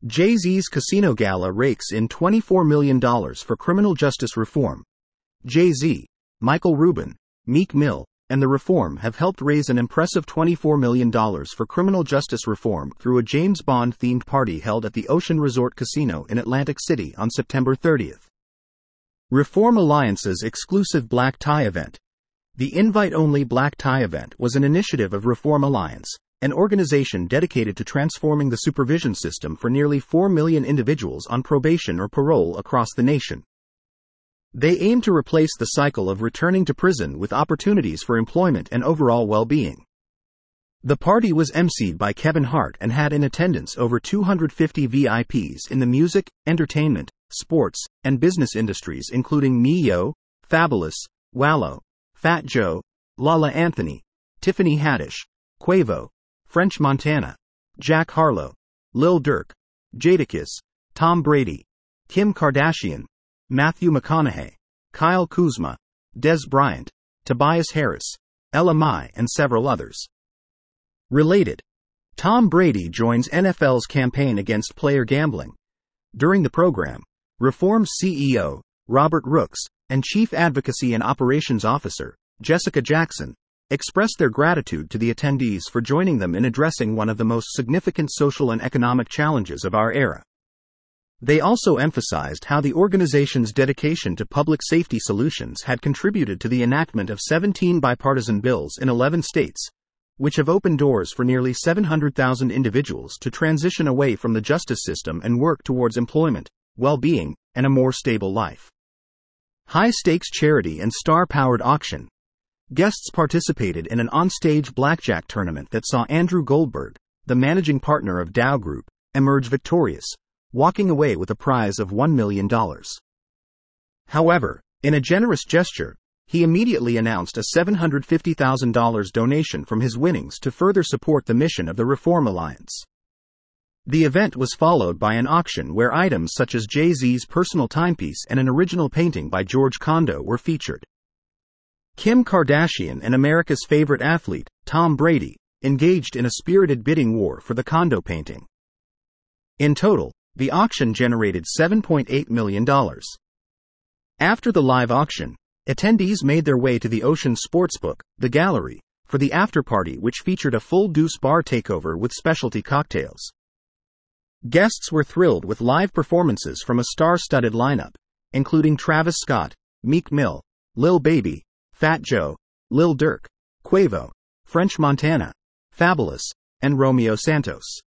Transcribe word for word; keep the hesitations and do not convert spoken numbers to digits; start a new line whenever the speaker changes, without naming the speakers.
Jay-Z's casino gala rakes in twenty-four million dollars for criminal justice reform. Jay-Z, Michael Rubin, Meek Mill, and the Reform have helped raise an impressive twenty-four million dollars for criminal justice reform through a James Bond-themed party held at the Ocean Resort Casino in Atlantic City on September thirtieth. Reform Alliance's exclusive Black Tie event. The invite-only Black Tie event was an initiative of Reform Alliance, an organization dedicated to transforming the supervision system for nearly four million individuals on probation or parole across the nation. They aim to replace the cycle of returning to prison with opportunities for employment and overall well-being. The party was emceed by Kevin Hart and had in attendance over two hundred fifty V I Ps in the music, entertainment, sports, and business industries including Ne-Yo, Fabolous, Wallow, Fat Joe, Lala Anthony, Tiffany Haddish, Quavo, French Montana, Jack Harlow, Lil Durk, Jadakiss, Tom Brady, Kim Kardashian, Matthew McConaughey, Kyle Kuzma, Dez Bryant, Tobias Harris, Ella Mai, and several others. Related. Tom Brady joins N F L's campaign against player gambling. During the program, Reform's C E O, Robert Rooks, and Chief Advocacy and Operations Officer, Jessica Jackson, expressed their gratitude to the attendees for joining them in addressing one of the most significant social and economic challenges of our era. They also emphasized how the organization's dedication to public safety solutions had contributed to the enactment of seventeen bipartisan bills in eleven states, which have opened doors for nearly seven hundred thousand individuals to transition away from the justice system and work towards employment, well-being, and a more stable life. High-stakes charity and star-powered auction. Guests participated in an onstage blackjack tournament that saw Andrew Goldberg, the managing partner of Dow Group, emerge victorious, walking away with a prize of one million dollars. However, in a generous gesture, he immediately announced a seven hundred fifty thousand dollars donation from his winnings to further support the mission of the Reform Alliance. The event was followed by an auction where items such as Jay-Z's personal timepiece and an original painting by George Condo were featured. Kim Kardashian and America's favorite athlete, Tom Brady, engaged in a spirited bidding war for the Condo painting. In total, the auction generated seven point eight million dollars. After the live auction, attendees made their way to the Ocean Sportsbook, the Gallery, for the after-party which featured a full Deuce bar takeover with specialty cocktails. Guests were thrilled with live performances from a star-studded lineup, including Travis Scott, Meek Mill, Lil Baby, Fat Joe, Lil Durk, Quavo, French Montana, Fabolous, and Romeo Santos.